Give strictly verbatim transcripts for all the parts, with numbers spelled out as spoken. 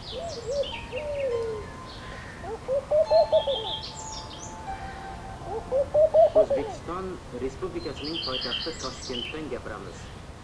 O'zbekiston Respublikasining poytaxti Toshkentdan gapiramiz.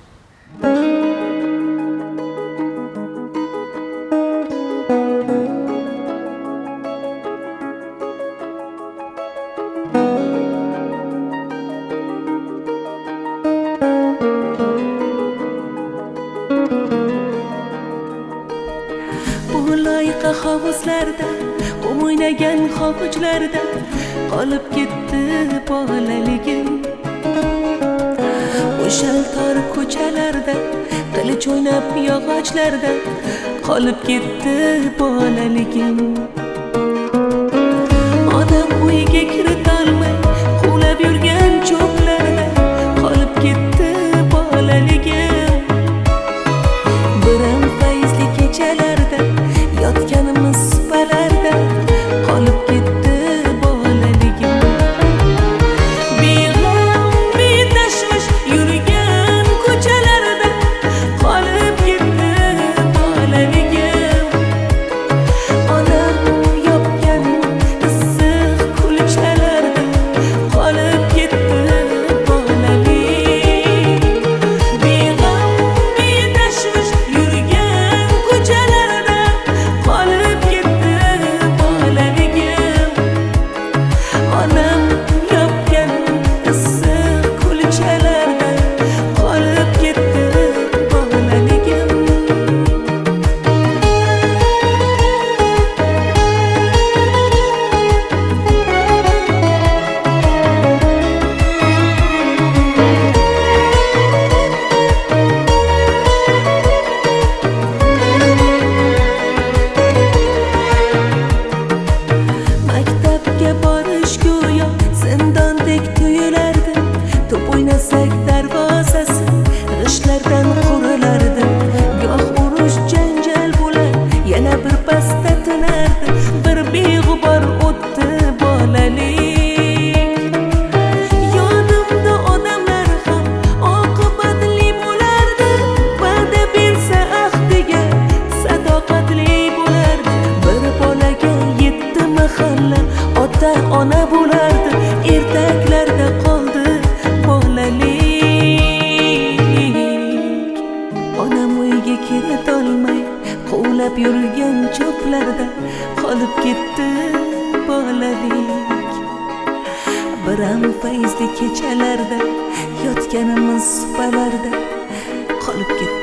Bu loyiqa hovuzlarda, qum o'ynagan hovuchlarda qolib ketdi bolaligim. O'shal tor ko'chalarda, qilich o'ynab yog'ochlarda qolib ketdi bolaligim. Odam uyiga kiritolmay quvlab yurgan cho'plarda qolib ketdi bolaligim. Biram fayzli kechalarda, yotganimiz supalarda qolib ketdi bolaligim. Beg'am, betashvish yurgan ko'chalarda qolib ketdi bolaligim. Onam yopgan issiq kulchalarda qolib ketdi bolalik. Beg'am, betashvish yurgan ko'chalarda qolib ketdi bolaligim. Onam yopgan issiq kulchalarda qolib ketdi bolaligim. Maktabga borish go'yo zindondek tuyulardi. Top o'ynasak darvozasi g'ishtlardan qurilardi. Goh urush janjal bo'lar, yana bir pasda tinardi. Bir beg'ubor o'tdi bolalik. Yonimda odamlar ham oqibatli bo'lardi. Va'da bersa ahdiga sadoqatli bo'lardi. Bir bolaga yetti mahalla ota ona bo'lardi. Ertaklarda qoldi bolalik. Onam uyga kiritolmay quvlab yurgan cho'plarda qolib ketdi bolalik. Biram fayzli kechalarda, yotganimiz supalarda qolib ketdi